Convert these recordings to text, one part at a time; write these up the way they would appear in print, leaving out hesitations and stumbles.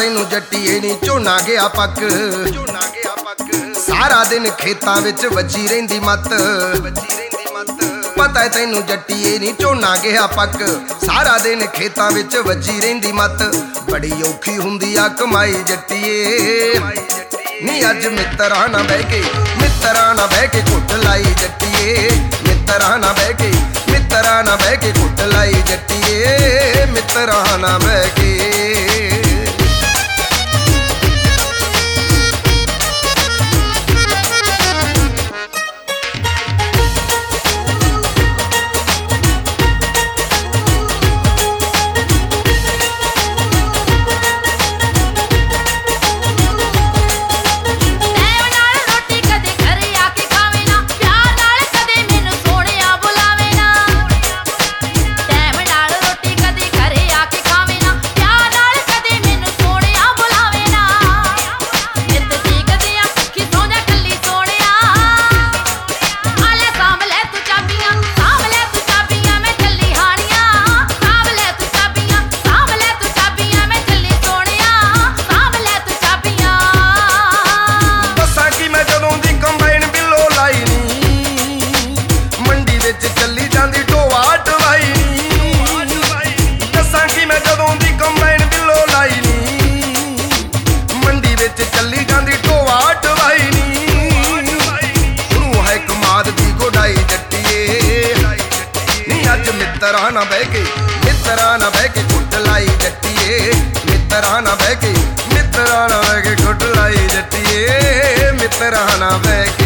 ਤੈਨੂੰ ਜੱਟੀਏ ਨੀ ਝੋਨਾ ਗਿਆ ਪੱਕ ਸਾਰਾ ਦਿਨ ਖੇਤਾਂ ਵਿੱਚ ਵੱਜੀ ਰਹਿੰਦੀ ਮੱਤ ਪਤਾ ਤੈਨੂੰ ਜੱਟੀਏ ਨੀ ਝੋਨਾ ਗਿਆ ਪੱਕ ਸਾਰਾ ਦਿਨ ਖੇਤਾਂ ਵਿੱਚ ਵੱਜੀ ਰਹਿੰਦੀ ਮੱਤ ਬੜੀ ਔਖੀ ਹੁੰਦੀ ਆ ਕਮਾਈ ਜੱਟੀਏ ਨੀ ਅੱਜ ਮਿੱਤਰਾਂ ਨਾਲ ਬਹਿ ਕੇ ਘੁੱਟ ਲਾਈ ਜੱਟੀਏ ਮਿੱਤਰਾਂ ਨਾਲ ਬਹਿ ਕੇ ਘੁੱਟ ਲਾਈ ਜੱਟੀਏ ਮਿੱਤਰਾਂ ਨਾਲ ਬਹਿ ਕੇ ਮਿੱਤਰਾਂ ਨਾਲ ਬਹਿ ਕੇ ਘੁੱਟ ਲਾਈ ਜੱਟੀਏ ਮਿੱਤਰਾਂ ਨਾਲ ਬਹਿ ਕੇ ਘੁੱਟ ਲਾਈ ਜੱਟੀਏ ਮਿੱਤਰਾਂ ਨਾਲ ਬਹਿ ਕੇ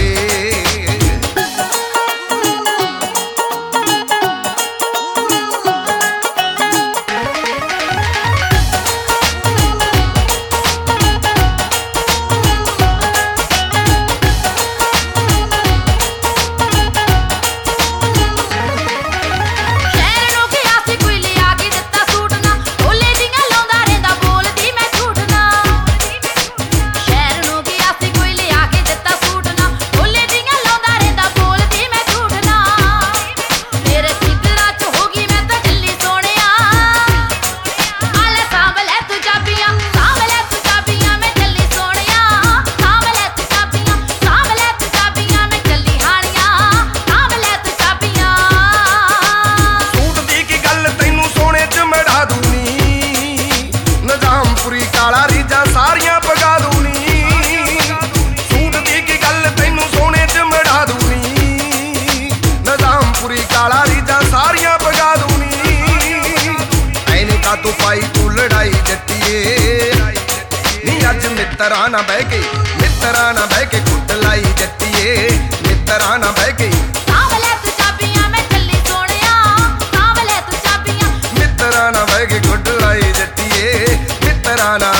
ਤੂੰ ਪਾਈ ਤੂੰ ਲੜਾਈ ਜੱਟੀਏ ਨੀ ਅੱਜ ਮਿੱਤਰਾਂ ਨਾਲ ਬਹਿ ਕੇ ਘੁੱਟ ਲਾਈ ਜੱਟੀਏ ਮਿੱਤਰਾਂ ਨਾਲ ਬਹਿ ਕੇ ਸਾਂਭਲੇ ਤੂੰ ਚਾਬੀਆਂ ਮੈਂ ਚੱਲੀ ਸੋਹਣਿਆ ਸਾਂਭਲੇ ਤੂੰ ਚਾਬੀਆਂ ਮਿੱਤਰਾਂ ਨਾਲ ਬਹਿ ਕੇ ਘੁੱਟ ਲਾਈ ਜੱਟੀਏ ਮਿੱਤਰਾਂ ਨਾਲ